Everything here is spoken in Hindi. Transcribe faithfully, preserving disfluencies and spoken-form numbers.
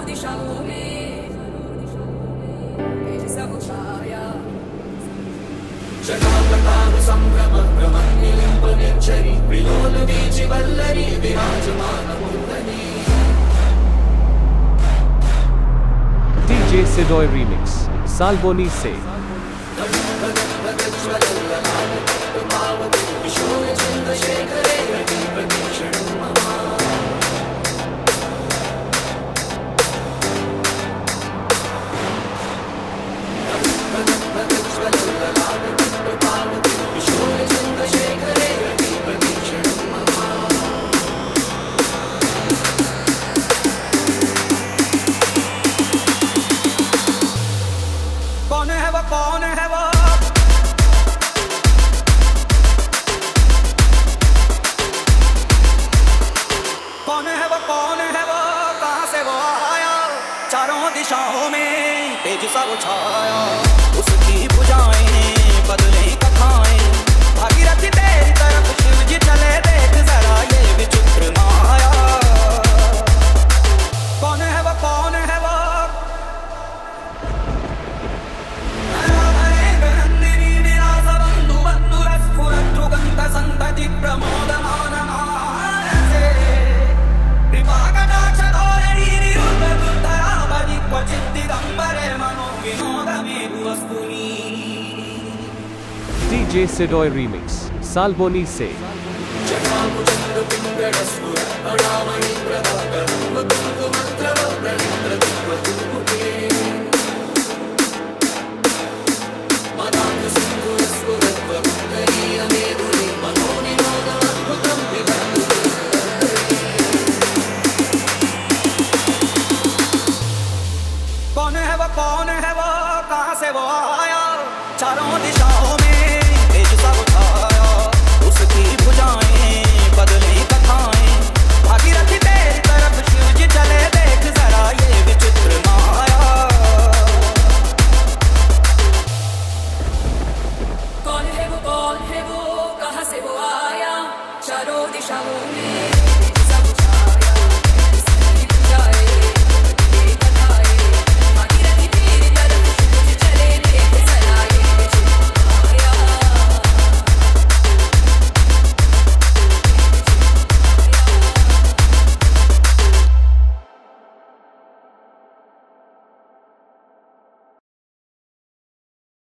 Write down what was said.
दिशाओं में तेज सब छाया जटाकटाह संभ्रम भ्रमण्यलिम्पनिच्छरि विलोलवीचिवल्लरी विराजमानमूर्धनि D J Sidoy Remix, Salboni Se. कौन है वो कौन है वो कौन है वो कौन है वो कहाँ से वो आया चारों दिशाओं में तेज सा वो छाया उसकी भुजाएं बदले कथाएं भागीरथी तेरी तरफ शिव जी चले देख जरा ये विचित्र माया कौन है वो कौन है वो संतति प्रमोदमान मानसे कृपाकटाक्ष धोरणी निरुद्ध दुर्धरापदि क्वचित् दिगम्बरे मनो विनोदमेतु वस्तुनि D J Sidoy Remix, Salboni Se. जटामुचन्द्रपिङ्गळस्फुर अडामणि Prabhakar वदन्तु मन्त्रवप्रणिन्द्र दिग्वतुमुखे